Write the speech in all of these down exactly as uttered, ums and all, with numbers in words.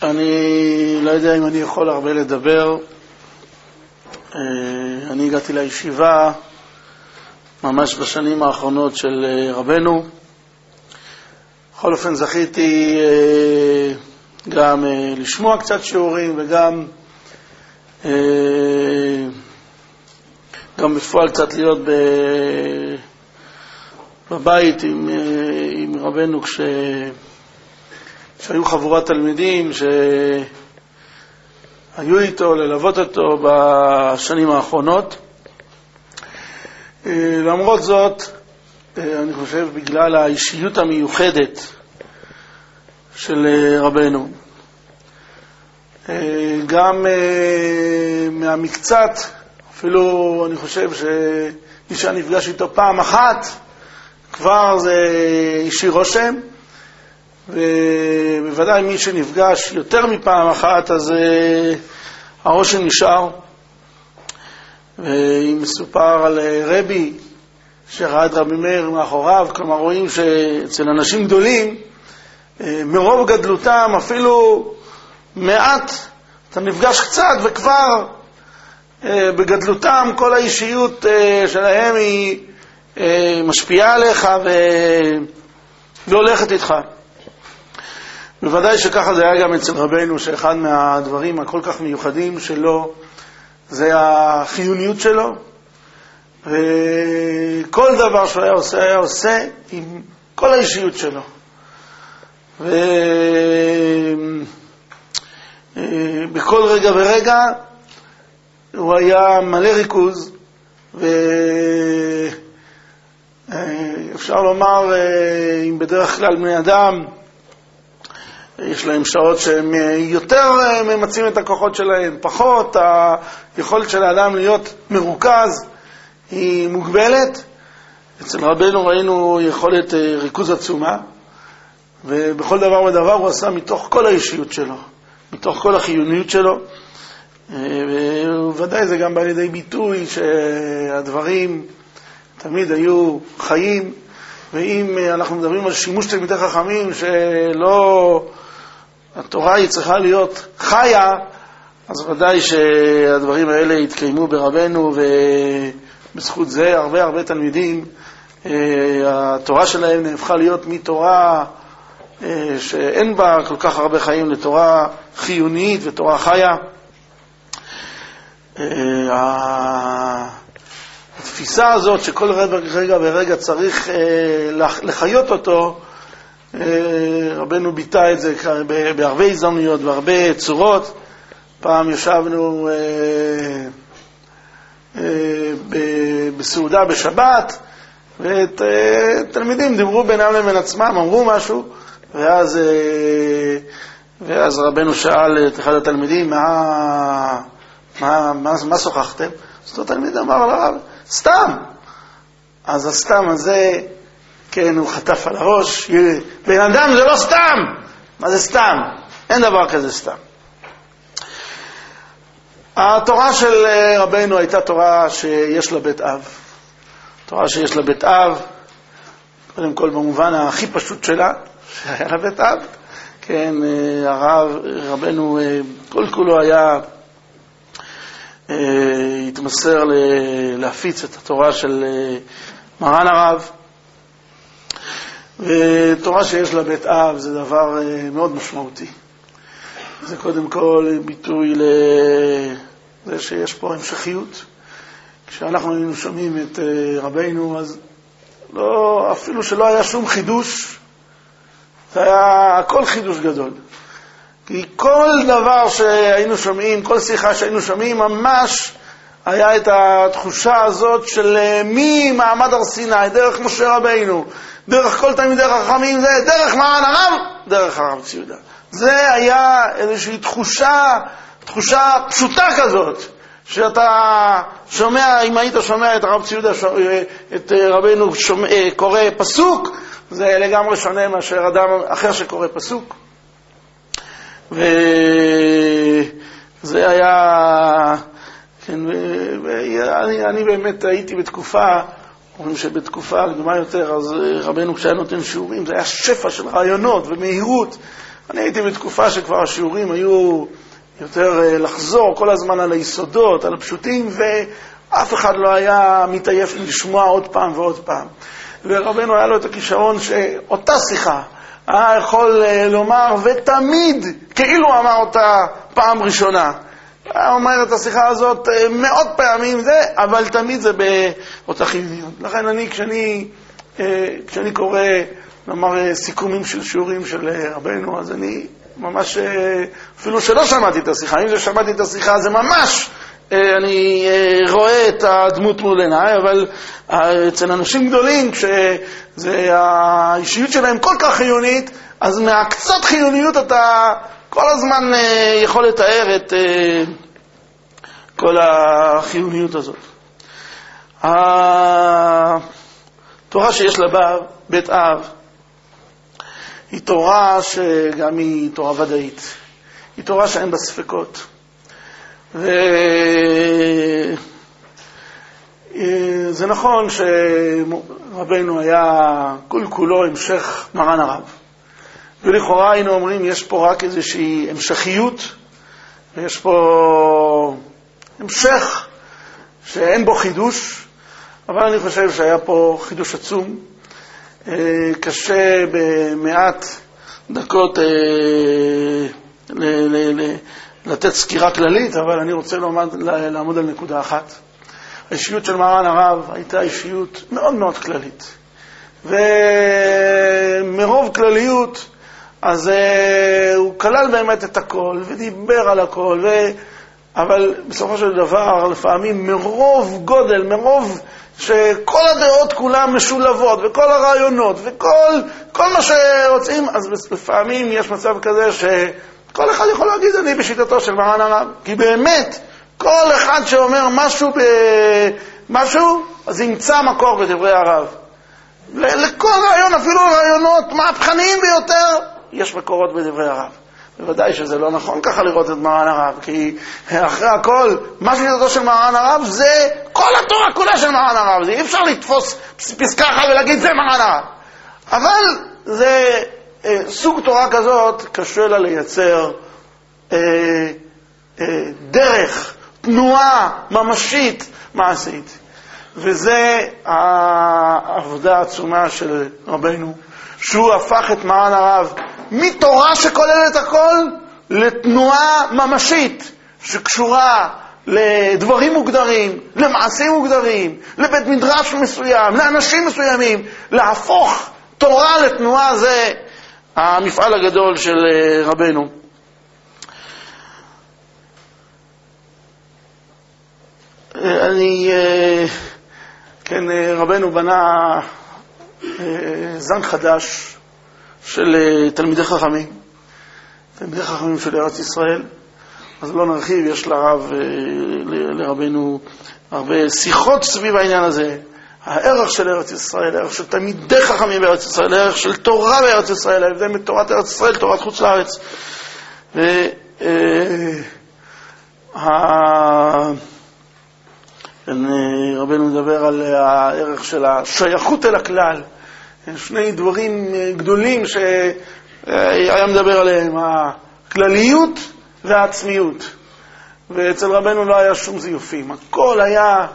אני לא יודע אם אני יכול הרבה לדבר. אני הגעתי לישיבה ממש בשנים האחרונות של רבנו. בכל אופן זכיתי גם לשמוע קצת שיעורים וגם גם בפועל קצת להיות בבית עם, עם רבנו כש... שהיו חבורת תלמידים שהיו איתו, ללוות אותו בשנים האחרונות. למרות זאת, אני חושב בגלל האישיות המיוחדת של רבנו, גם מהמקצת, אפילו אני חושב שמי שנפגש איתו פעם אחת כבר זה אישי רושם, ובוודאי מי שנפגש יותר מפעם אחת אז הרושם נשאר. ואם מסופר על רבי שראה את רבי מאיר מאחוריו, כלומר רואים שאצל אנשים גדולים מרוב גדלותם אפילו מעט אתה נפגש קצת וכבר בגדלותם כל האישיות שלהם היא משפיעה עליך והולכת איתך. בוודאי שככה זה היה גם אצל רבנו, שאחד מהדברים הכל כך מיוחדים שלו זה החיוניות שלו, וכל דבר שהוא היה עושה, היה עושה עם כל האישיות שלו. ובכל רגע ורגע הוא היה מלא ריכוז, ואפשר לומר, אם בדרך כלל בני אדם יש להם שעות שהם יותר ממצים את הכוחות שלהם, פחות, היכולת של האדם להיות מרוכז היא מוגבלת. אצל רבנו ראינו יכולת ריכוז עצומה, ובכל דבר ודבר הוא עשה מתוך כל האישיות שלו, מתוך כל החיוניות שלו, וודאי זה גם בא לידי ביטוי שהדברים תמיד היו חיים. ואם אנחנו מדברים על שימוש תלמידי חכמים שלא, התורה היא צריכה להיות חיה, אז ודאי שהדברים האלה יתקיימו ברבנו, ובזכות זה הרבה הרבה תלמידים התורה שלהם נהפכה להיות מתורה שאין בה כל כך הרבה חיים לתורה חיונית ותורה חיה. התפיסה הזאת שכל רגע ורגע צריך לחיות אותו, רבנו ביטא את זה בהרבה הזדמנויות, בהרבה צורות. פעם ישבנו בסעודה בשבת, ותלמידים דיברו בינם לבין עצמם, אמרו משהו, ואז, ואז רבנו שאל את אחד התלמידים, מה, מה, מה, מה שוחחתם? אז התלמיד אמר לרב, סתם. אז הסתם הזה, כן, הוא חטף על הראש. בן אדם זה לא סתם. מה זה סתם? אין דבר כזה סתם. התורה של רבנו הייתה תורה שיש לה בית אב. תורה שיש לה בית אב, קודם כל במובן הכי פשוט שלה, שהיה לה בית אב. כן, הרב, רבנו, כל כולו היה התמסר להפיץ את התורה של מרן הרב, ותורה שיש לה בית אב זה דבר מאוד משמעותי. זה קודם כל ביטוי לזה שיש פה המשכיות. כשאנחנו היינו שומעים את רבנו, אז לא, אפילו שלא היה שום חידוש, זה היה הכל חידוש גדול. כי כל דבר שהיינו שומעים, כל שיחה שהיינו שומעים, ממש היה את התחושה הזאת של ממעמד הר סיני, דרך משה רבינו, דרך כל תלמידי חכמים, זה דרך מרן הרב, דרך הרב ציודה. זה היה איזושהי תחושה, תחושה פשוטה כזאת, שאתה שומע, אם היית שומע את הרב ציודה, את רבינו שומע, קורא פסוק, זה לגמרי שונה מאשר אדם אחר שקורא פסוק. וזה היה, כן, ואני, אני באמת הייתי בתקופה, אומרים שבתקופה קדומה יותר, אז רבנו כשהיה נותן שיעורים, זה היה שפע של רעיונות ומהירות, אני הייתי בתקופה שכבר השיעורים היו יותר לחזור כל הזמן על היסודות, על הפשוטים, ואף אחד לא היה מתעייף לשמוע עוד פעם ועוד פעם. ורבנו היה לו את הכישרון שאותה שיחה היה יכול לומר, ותמיד כאילו אמר אותה פעם ראשונה. היה אומר את השיחה הזאת מאות פעמים, זה, אבל תמיד זה באותה חיוניות. לכן אני, כשאני, כשאני קורא, נאמר, סיכומים של שיעורים של רבנו, אז אני ממש, אפילו שלא שמעתי את השיחה, אם זה שמעתי את השיחה, זה ממש, אני רואה את הדמות מול עיניי, אבל אצל אנשים גדולים, כשזה האישיות שלהם כל כך חיונית, אז מהקצת חיוניות אתה כל הזמן יכול לתאר את כל החיוניות הזאת. התורה שיש לה בית אב היא תורה שגם היא תורה ודאית, היא תורה שאין בה ספקות, וזה נכון שרבנו היה כל כולו המשך מרן הרב, ולכאורה היינו אומרים יש פה רק איזושהי המשכיות, ויש פה המשך שאין בו חידוש, אבל אני חושב שהיה פה חידוש עצום. קשה במעט דקות לתת סקירה כללית, אבל אני רוצה לעמוד על נקודה אחת. האישיות של מרן הרב הייתה אישיות מאוד מאוד כללית, ומרוב כלליות אז הוא כלל באמת את הכל ודיבר על הכל, ו... אבל בסופו של דבר לפעמים מרוב גודל, מרוב שכל הדעות כולן משולבות וכל הרעיונות וכל כל מה שרוצים, אז לפעמים יש מצב כזה שכל אחד יכול להגיד אני בשיטתו של מרן הרב, כי באמת כל אחד שאומר משהו במשהו אז ימצא מקור בדברי הרב. לכל רעיון, אפילו רעיונות מהפכניים ביותר, יש מקורות בדברי הרב. בוודאי שזה לא נכון ככה לראות את מרן הרב, כי אחרי הכל, מה שיטתו של מרן הרב זה כל התורה כולה של מרן הרב. זה אי אפשר לתפוס פסקה אחת ולהגיד זה מרן הרב. אבל זה אה, סוג תורה כזאת קשה לה לייצר אה, אה, דרך, תנועה ממשית, מעשית. וזה העבודה העצומה של רבנו, שהוא הפך את מרן הרב מתורה שכוללת הכל לתנועה ממשית שקשורה לדברים מוגדרים, למעשים מוגדרים, לבית מדרש מסוים, לאנשים מסוימים. להפוך תורה לתנועה זה המפעל הגדול של רבנו. אני, כן, רבנו בנה זן חדש של תלמידי חכמים, תלמידי חכמים של ארץ ישראל. אז לא נרחיב, יש לרב, לרבנו הרבה שיחות סביב העניין הזה. הערך של ארץ ישראל, הערך של תלמידי חכמים בארץ ישראל, הערך של תורה בארץ ישראל, ההבדל מתורת ארץ ישראל, תורת חוץ לארץ. רבנו מדבר על הערך של השייכות אל הכלל. שני דברים גדולים שהיה מדבר עליהם, הכלליות והעצמיות. ואצל רבנו לא היה שום זיופים. הכל היה,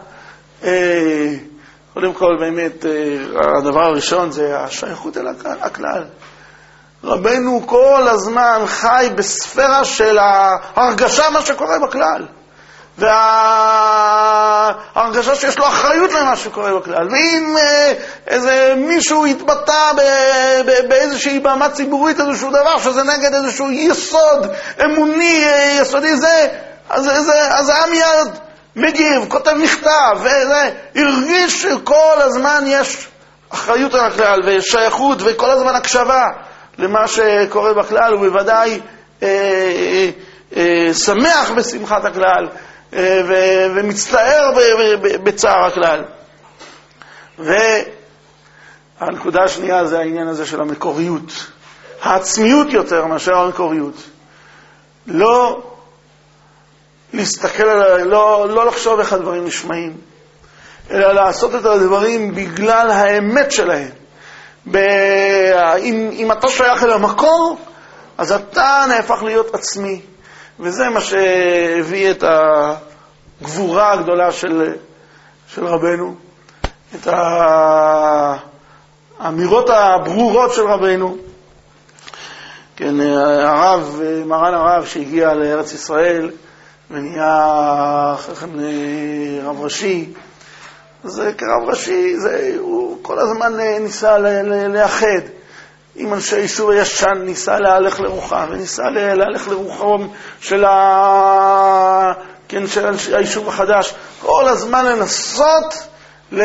קודם כל באמת, הדבר הראשון זה השייכות אל הכלל. רבנו כל הזמן חי בספירה של ההרגשה מה שקורה בכלל. וההרגשה שיש לו אחריות למה שקורה בכלל. ואם איזה מישהו יתבטא באיזושהי במה ציבורית, איזשהו דבר שזה נגד איזשהו יסוד אמוני, יסודי זה, אז, אז העם מיד מגיב, כותב מכתב, וזה הרגיש שכל הזמן יש אחריות על הכלל ושייכות וכל הזמן הקשבה למה שקורה בכלל, ובוודאי אה, אה, אה, שמח בשמחת הכלל ו- ומצטער ב- ב- בצער הכלל. והנקודה השנייה זה העניין הזה של המקוריות, העצמיות יותר מאשר המקוריות. לא להסתכל על, לא, לא לחשוב איך הדברים נשמעים, אלא לעשות את הדברים בגלל האמת שלהם. ב- אם, אם אתה שייך אל המקור, אז אתה נהפך להיות עצמי. וזה מה שהביא את הגבורה הגדולה של, של רבנו, את האמירות הברורות של רבנו. כן, הרב, מרן הרב שהגיע לארץ ישראל ונהיה רב ראשי, זה כרב ראשי, זה, הוא כל הזמן ניסה לאחד עם אנשי יישוב הישן, ניסה להלך לרוחם, וניסה להלך לרוחם של, ה... כן, של היישוב החדש, כל הזמן לנסות ל...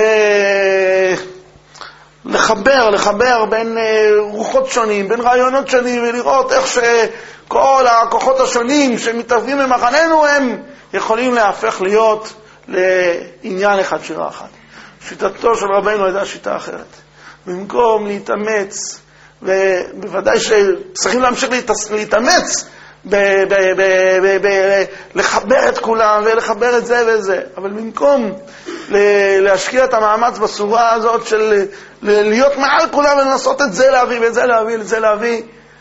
לחבר, לחבר בין רוחות שונים, בין רעיונות שונים, ולראות איך שכל הכוחות השונים שמתאבים במחננו הם יכולים להפך להיות לעניין אחד, שירה אחת. שיטתו של רבנו הייתה שיטה אחרת. במקום להתאמץ, ובוודאי שצריכים להמשיך להתאמץ לחבר את כולם ולחבר את זה וזה, אבל במקום להשקיע את המאמץ בסורה הזאת של להיות מעל כולם ולנסות את זה להביא ואת זה להביא ואת זה להביא,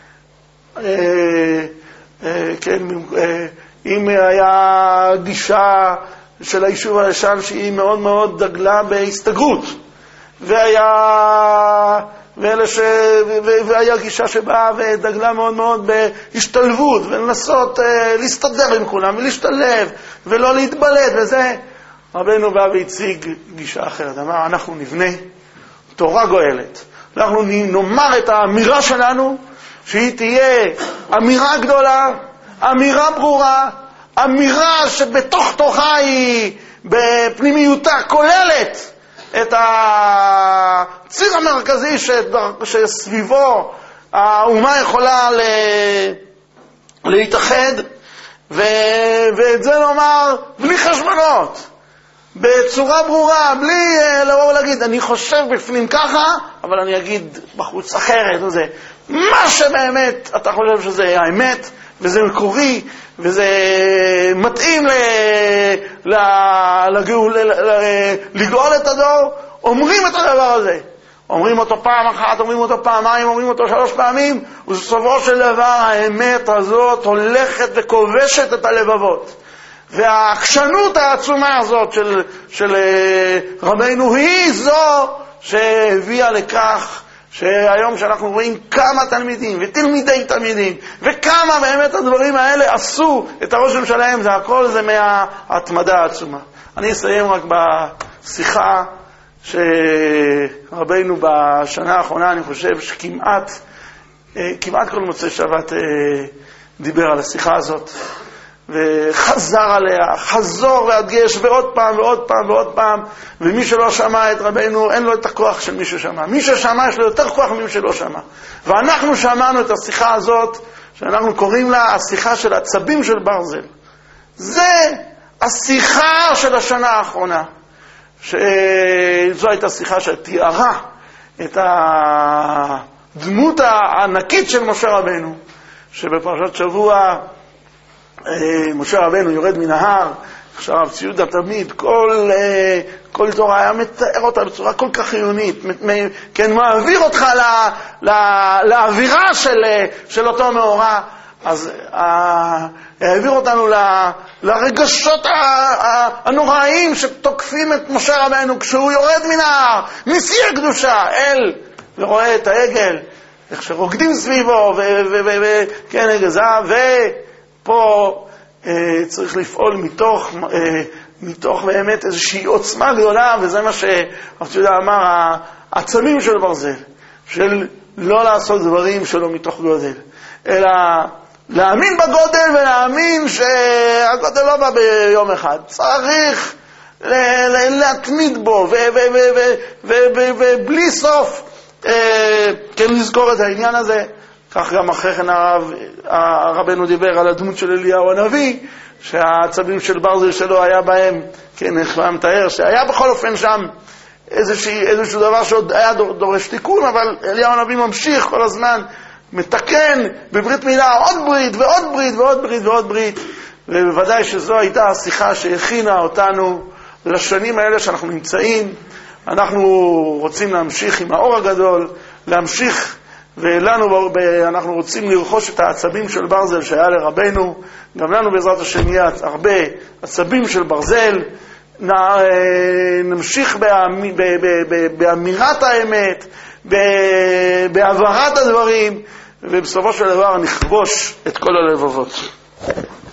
כן, אם היה גישה של היישוב הישן שהיא מאוד מאוד דגלה בהסתגרות, והיה ואלה ש... והיה גישה שבאה ודגלה מאוד מאוד בהשתלבות ולנסות אה, להסתדר עם כולם ולהשתלב ולא להתבלט וזה, רבנו בא והציג גישה אחרת. אמר, אנחנו נבנה תורה גואלת, אנחנו נאמר את האמירה שלנו שהיא תהיה אמירה גדולה, אמירה ברורה, אמירה שבתוך תוכה היא בפנימיותה כוללת את הציר המרכזי שסביבו האומה יכולה להתאחד, ואת זה לומר בלי חשבונות, בצורה ברורה, בלי לבוא ולהגיד אני חושב בפנים ככה אבל אני אגיד בחוץ אחרת. וזה מה שבאמת אתה חושב שזה האמת וזה מקורי וזה מתאים לגאול את הדור, אומרים את הדבר הזה, אומרים אותו פעם אחת, אומרים אותו פעמיים, אומרים אותו שלוש פעמים, ובסופו של דבר האמת הזאת הולכת וכובשת את הלבבות. והעקשנות העצומה הזאת של, של רבנו היא זו שהביאה לכך שהיום שאנחנו רואים כמה תלמידים ותלמידי תלמידים וכמה באמת הדברים האלה עשו את הרושם שלהם, זה הכל זה מההתמדה העצומה. אני אסיים רק בשיחה שרבנו בשנה האחרונה, אני חושב שכמעט כמעט כל מוצאי שבת דיבר על השיחה הזאת וחזר עליה, חזור והדגש ועוד פעם ועוד פעם ועוד פעם, ומי שלא שמע את רבנו אין לו את הכוח של מי ששמע. מי ששמע יש לו יותר כוח ממי שלא שמע. ואנחנו שמענו את השיחה הזאת שאנחנו קוראים לה השיחה של עצבים של ברזל. זה השיחה של השנה האחרונה, שזו הייתה שיחה שתיארה את הדמות הענקית של משה רבנו, שבפרשת שבוע משה רבנו יורד מן ההר. עכשיו הרב צבי יהודה תמיד כל, כל תורה היה מתאר אותה בצורה כל כך חיונית, כן, מעביר אותך לה, לה, לאווירה של, של אותו מאורע. אז העביר אותנו ל, לרגשות הנוראיים שתוקפים את משה רבנו כשהוא יורד מן ההר משיא הקדושה אל ורואה את העגל איך שרוקדים סביבו וכן עגל זהב. ופה אה, צריך לפעול מתוך אה, מתוך באמת איזושהי עוצמה גדולה, וזה מה שהרב ציודה אמר, העצמים של ברזל, של לא לעשות דברים שלא מתוך גודל, אלא להאמין בגודל ולהאמין שהגודל לא בא ביום אחד, צריך להתמיד בו ובלי סוף כן לזכור את העניין הזה. כך גם אחרי כן הרב, הרבנו דיבר על הדמות של אליהו הנביא, שהעצבים של ברזל שלו היה בהם, כן, איך הוא מתאר, שהיה בכל אופן שם איזשהו, איזשהו דבר שעוד היה דורש תיקון, אבל אליהו הנביא ממשיך כל הזמן, מתקן בברית מילה עוד ברית ועוד ברית ועוד ברית ועוד ברית, ובוודאי שזו הייתה השיחה שהכינה אותנו לשנים האלה שאנחנו נמצאים. אנחנו רוצים להמשיך עם האור הגדול, להמשיך ולנו, אנחנו רוצים לרכוש את העצבים של ברזל שהיה לרבנו, גם לנו בעזרת השם יהיה הרבה עצבים של ברזל, נמשיך באמירת האמת, בהעברת הדברים, ובסופו של דבר נכבוש את כל הלבבות.